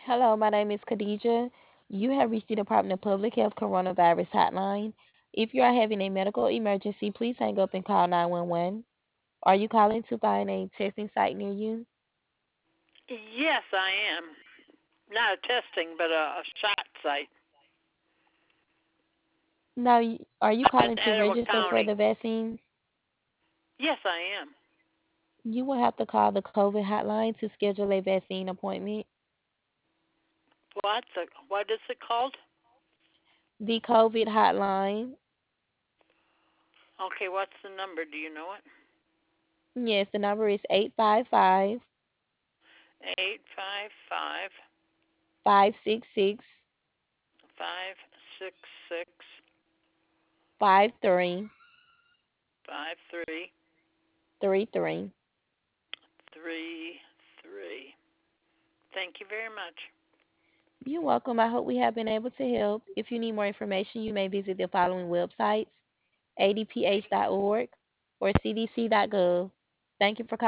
Hello, my name is Khadija. You have reached the Department of Public Health Coronavirus Hotline. If you are having a medical emergency, please hang up and call 911. Are you calling to find a testing site near you? Yes, I am. Not a testing, but a shot site Now, are you at calling to Etowah register for County. the vaccines? Yes, I am. You will have to call the COVID hotline to schedule a vaccine appointment. What is it called? The COVID hotline, Okay, what's the number? Do you know it? yes, the number is 855 855 566 566 5333. Thank you very much. You're welcome. I hope we have been able to help. If you need more information, you may visit the following websites: adph.org or cdc.gov. Thank you for calling.